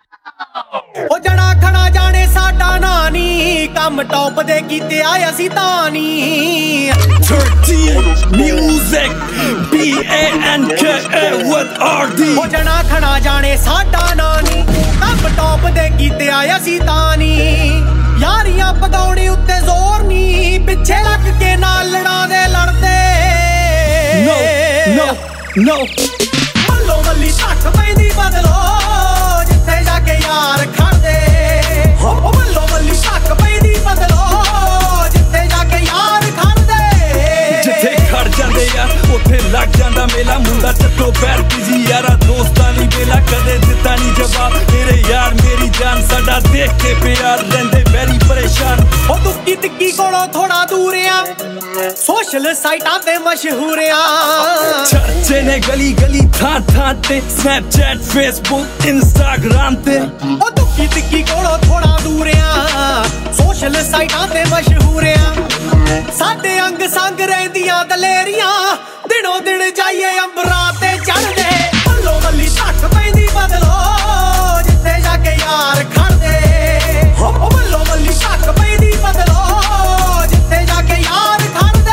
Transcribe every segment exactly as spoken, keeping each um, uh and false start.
ਉਹ ਜਣਾ ਖਣਾ ਜਾਣੇ ਸਾਡਾ ਨਾਂ ਨੀ, ਕੰਮ ਟੌਪ ਦੇ ਕੀਤੇ ਆਏ ਅਸੀਂ ਤਾਂ ਨੀ। thirteen music B A N K A what are these? ਉਹ ਜਣਾ ਖਣਾ ਜਾਣੇ ਸਾਡਾ ਨਾਂ ਨੀ, ਕੰਮ ਟੌਪ ਦੇ ਕੀਤੇ ਆਏ ਅਸੀਂ ਤਾਂ ਨੀ। ਯਾਰੀਆਂ ਪਗਾਉਣੇ ਉੱਤੇ ਜ਼ੋਰ ਨੀ, ਪਿੱਛੇ ਲੱਗ ਕੇ ਨਾਲ ਲੜਾਂ ਦੇ ਲੜਦੇ। No, no, no। ਮੱਲੋ ਮੱਲੀ ਧੱਕ ਪੈਂਦੀ ਬਦਲੋ, ਜਿੱਥੇ ਜਾ ਕੇ ਯਾਰ ਖੜਦੇ। ਉਹ ਮੱਲੋ ਮੱਲੀ ਧੱਕ ਪੈਂਦੀ ਬਦਲੋ, ਜਿੱਥੇ ਜਾ ਕੇ ਯਾਰ ਖੜਦੇ। ਜਿੱਥੇ ਖੜ ਜਾਂਦੇ ਆ ਉੱਥੇ ਲੱਗ ਜਾਂਦਾ ਮੇਲਾ, ਮੁੰਡਾ ਚੱਟੋ ਪੈਰ ਬਿਜੀ ਯਾਰਾ ਦੋਸਤਾਂ ਲਈ ਵੇਲਾ। ਕਦੇ ਦਿੱਤਾ ਨਹੀਂ ਜਵਾਬ ਮੇਰੇ ਯਾਰ ਮੇਰੀ ਜਾਨ, ਸਾਡਾ ਦੇਖ ਕੇ ਪਿਆਰ ਰਹਿੰਦੇ ਵੈਰੀ ਪਰੇਸ਼ਾਨ। ਉਹ ਦੁੱਕੀ ਤਿੱਕੀ ਕੋਲੋਂ ਥੋੜਾ ਦੂਰ ਆ, ਸੋਸ਼ਲ ਸਾਈਟਾਂ ਤੇ ਮਸ਼ਹੂਰ ਆ। ਚਰਚੇ ਨੇ ਗਲੀ ਗਲੀ ਥਾਂ ਥਾਂ ਤੇ, ਸਨੈਪਚੈਟ ਫੇਸਬੁੱਕ ਇੰਸਟਾਗ੍ਰਾਮ ਤੇ। ਉਹ ਦੁੱਕੀ ਤਿੱਕੀ ਕੋਲੋਂ ਥੋੜਾ ਦੂਰ ਆ, ਸੋਸ਼ਲ ਸਾਈਟਾਂ ਤੇ ਮਸ਼ਹੂਰ ਆ। ਸਾਡੇ ਅੰਗ ਸੰਗ ਰਹਿੰਦੀਆਂ ਦਲੇਰੀਆਂ, ਦਿਨੋਂ ਦਿਨ ਜਾਈਏ ਅੰਬਰਾਂ ਤੇ ਚੜ੍ਹਦੇ। ਮੱਲੋ ਮੱਲੀ ਧੱਕ ਪੈਂਦੀ ਬਦਲੋ, ਜਿੱਥੇ ਜਾ ਕੇ ਯਾਰ ਖੜਦੇ। ਉਹ ਮੱਲੋ ਮੱਲੀ ਧੱਕ ਪੈਂਦੀ ਬਦਲੋ, ਜਿੱਥੇ ਜਾ ਕੇ ਯਾਰ ਖੜਦੇ।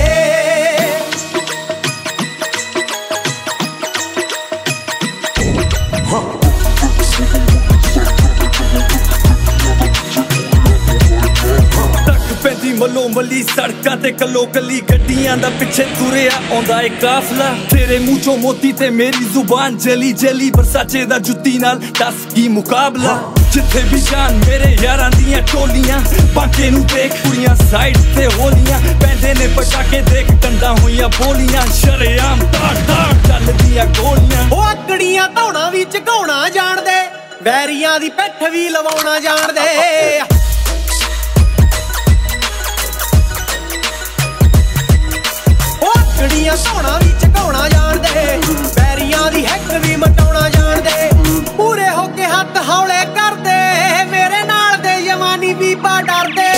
ਪੈਂਦੀ ਮੱਲੋ ਮੱਲੀ ਸੜਕਾਂ ਤੇ ਕੱਲੋ ਕੱਲੀ ਗੱਡੀਆਂ ਦਾ ਪਿੱਛੇ ਤੁਰਿਆ ਆਉਂਦਾ ਏ ਕਾਫਲਾ। ਤੇਰੇ ਮੂੰਹ ਚੋਂ ਮੋਤੀ ਤੇ ਮੇਰੀ ਜ਼ੁਬਾਨ ਜਲੀ ਜਲੀ, ਵਰਸਾਚੇ ਦਾ ਜੁੱਤੀ ਨਾਲ ਦੱਸ ਕੀ ਮੁਕਾਬਲਾ। ਜਿੱਥੇ ਵੀ ਜਾਣ ਮੇਰੇ ਯਾਰਾਂ ਦੀਆਂ ਟੋਲੀਆਂ, ਬਾਂਕੇ ਨੂੰ ਦੇਖ ਕੁੜੀਆਂ ਸਾਈਡ ਤੇ ਹੋਲੀਆਂ, ਪੈਂਦੇ ਨੇ ਪਟਾਕੇ ਦੇਖ ਡੰਡਾ ਹੋਈਆਂ ਬੋਲੀਆਂ। ਸ਼ਰੇਆਮ ਤਾੜ ਤਾੜ ਚੱਲਦੀਆਂ ਗੋਲੀਆਂ। ਉਹ ਆਕੜੀਆਂ ਧੌਣਾ ਵੀ ਝਗਾਉਣਾ ਜਾਣਦੇ, ਵੈਰੀਆਂ ਦੀ ਪਿੱਠ ਵੀ ਲਵਾਉਣਾ ਜਾਣਦੇ। ਆਕੜੀਆਂ ਧੌਣਾ ਵੀ ਝਗਾਉਣਾ ਜਾਣਦੇ, ਵੈਰੀਆਂ ਦੀ ਹਿੱਕ ਵੀ ਮਟਾਉਣਾ ਜਾਣਦੇ। ਪੂਰੇ ਹੋ ਕੇ ਹੱਥ ਹੌਲੇ ਕਰਦੇ, ਮੇਰੇ ਨਾਲ ਦੇ ਜਵਾਨੀ ਬੀਬਾ ਡਰਦੇ।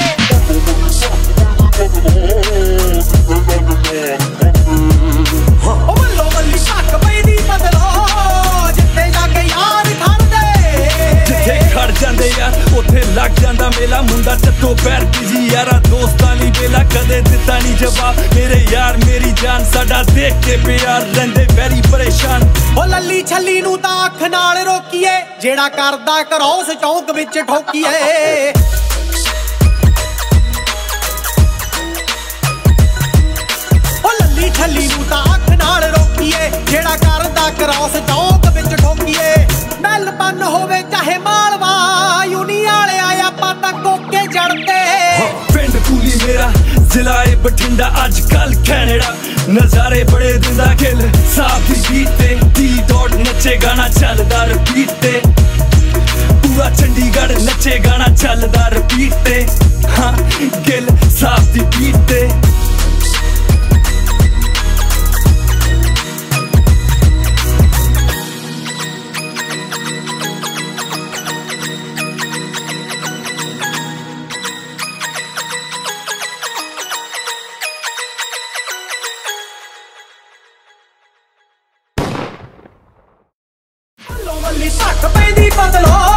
ਉਹ ਮੱਲੋ ਮੱਲੀ ਧੱਕ ਪੈਂਦੀ ਬਦਲੋ, ਜਿੱਥੇ ਜਾ ਕੇ ਯਾਰ ਖੜਦੇ। ਜਿੱਥੇ ਖੜ ਜਾਂਦੇ ਆ ਉੱਥੇ ਲੱਗ ਜਾਂਦਾ ਮੇਲਾ, ਮੁੰਡਾ ਚੱਟੋ ਪੈਰ ਬਿਜੀ ਯਾਰਾ ਦੋਸਤਾਂ ਲਈ ਵੇਲਾ। ਕਦੇ ਦਿੱਤਾ ਨਹੀਂ ਜਵਾਬ ਮੇਰੇ ਯਾਰ ਮੇਰੀ ਜਾਨ, ਸਾਡਾ ਦੇਖ ਕੇ ਪਿਆਰ ਰਹਿੰਦੇ ਵੈਰੀ ਪਰੇਸ਼ਾਨ। ਉਹ ਲੱਲੀ ਛੱਲੀ ਨੂੰ ਤਾਂ ਅੱਖ ਨਾਲ ਰੋਕੀਏ, ਜਿਹੜਾ ਕਰਦਾ ਕਰੋਸ ਚੌਂਕ ਵਿੱਚ ਠੋਕੀਏ। ਉਹ ਲੱਲੀ ਛੱਲੀ ਨੂੰ ਤਾਂ ਅੱਖ ਨਾਲ ਰੋਕੀਏ, ਜਿਹੜਾ ਕਰਦਾ ਕਰੋਸ ਚੌਂਕ ਵਿੱਚ ਠੋਕੀਏ। ਮੈਲਬਨ ਹੋਵੇ ਚਾਹੇ ਮਾਲਵਾ, ਯੂਨੀ ਵਾਲਿਆ ਆਪਾਂ ਤਾਂ ਕੋਕੇ ਜੜਦੇ। ਪਿੰਡ ਕੂਲੀ ਮੇਰਾ ਜ਼ਿਲ੍ਹਾ ਏ ਬਠਿੰਡਾ, ਅੱਜ ਕੱਲ ਕੈਨੇਡਾ ਨਜ਼ਾਰੇ ਬੜੇ ਦਿੰਦਾ ਗਿੱਲ। ਸਾਫ ਦੀ ਬੀਟ ਤੇ ਟੀ ਡੌਟ ਨੱਚੇ ਗਾਣਾ ਚੱਲਦਾ ਰਿਪੀਟ ਤੇ, ਪੂਰਾ ਚੰਡੀਗੜ੍ਹ ਨੱਚੇ ਗਾਣਾ ਚੱਲਦਾ ਰਿਪੀਟ ਤੇ। ਹਾਂ ਗਿੱਲ ਸਾਫ ਦੀ ਬੀਟ ਤੇ। ਮੱਲੋ ਮੱਲੀ ਧੱਕ ਪੈਂਦੀ ਬਦਲੋ,